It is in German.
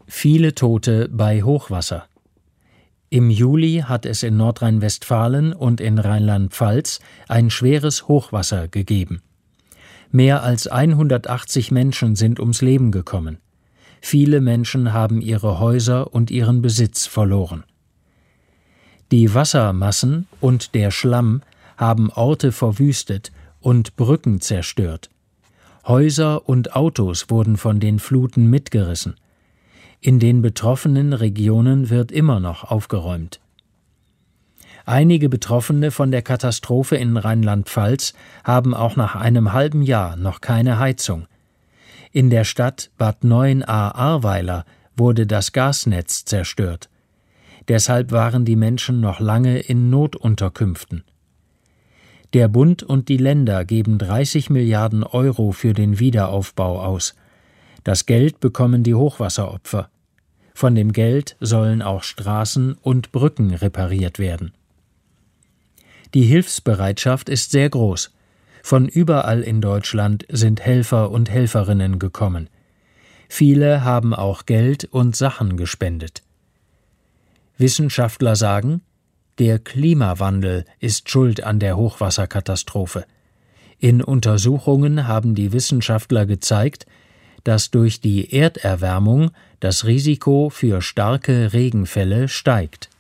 Viele Tote bei Hochwasser. Im Juli hat es in Nordrhein-Westfalen und in Rheinland-Pfalz ein schweres Hochwasser gegeben. Mehr als 180 Menschen sind ums Leben gekommen. Viele Menschen haben ihre Häuser und ihren Besitz verloren. Die Wassermassen und der Schlamm haben Orte verwüstet und Brücken zerstört. Häuser und Autos wurden von den Fluten mitgerissen. In den betroffenen Regionen wird immer noch aufgeräumt. Einige Betroffene von der Katastrophe in Rheinland-Pfalz haben auch nach einem halben Jahr noch keine Heizung. In der Stadt Bad Neuenahr-Ahrweiler wurde das Gasnetz zerstört. Deshalb waren die Menschen noch lange in Notunterkünften. Der Bund und die Länder geben 30 Milliarden Euro für den Wiederaufbau aus. Das Geld bekommen die Hochwasseropfer. Von dem Geld sollen auch Straßen und Brücken repariert werden. Die Hilfsbereitschaft ist sehr groß. Von überall in Deutschland sind Helfer und Helferinnen gekommen. Viele haben auch Geld und Sachen gespendet. Wissenschaftler sagen, der Klimawandel ist schuld an der Hochwasserkatastrophe. In Untersuchungen haben die Wissenschaftler gezeigt, dass durch die Erderwärmung das Risiko für starke Regenfälle steigt.